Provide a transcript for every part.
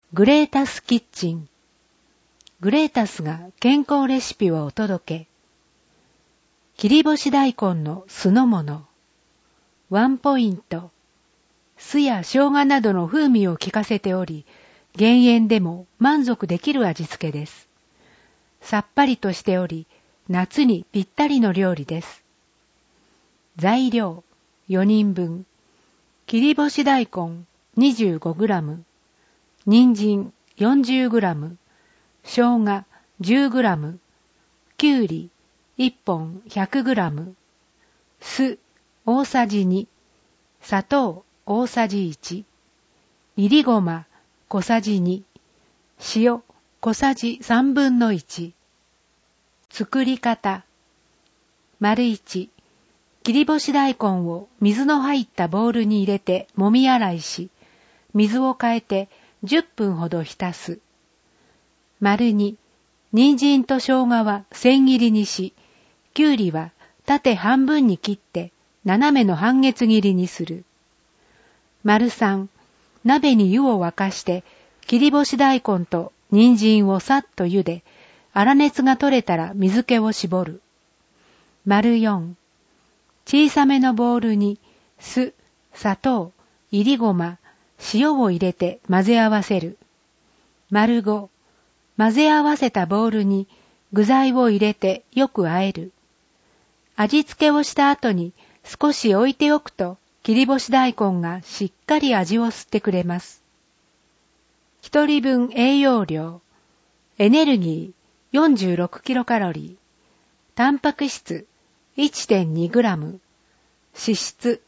グレータスキッチン。グレータスが健康レシピをお届け。切り干し大根の酢の物。ワンポイント。酢や生姜などの風味を効かせており、減塩でも満足できる味付けです。さっぱりとしており、夏にぴったりの料理です。材料4人分。切り干し大根 25g、人参 40g、生姜 10g、きゅうり1本 100g、酢大さじ2、砂糖大さじ1、いりごま小さじ2、塩小さじ3分の1。作り方。丸1、切り干し大根を水の入ったボウルに入れてもみ洗いし、水を変えて10分ほど浸す。丸2、人参と生姜は千切りにし、きゅうりは縦半分に切って斜めの半月切りにする。丸3、鍋に湯を沸かして切り干し大根と人参をさっと茹で、粗熱が取れたら水気を絞る。丸4、小さめのボウルに酢、砂糖、いりごま、塩を入れて混ぜ合わせる。丸5、混ぜ合わせたボウルに具材を入れてよく和える。味付けをした後に少し置いておくと切り干し大根がしっかり味を吸ってくれます。一人分栄養量。エネルギー46キロカロリー。タンパク質 1.2g。脂質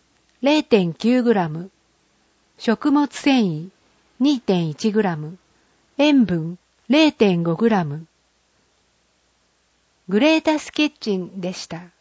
0.9g。食物繊維 2.1g。塩分 0.5g。グレータスキッチンでした。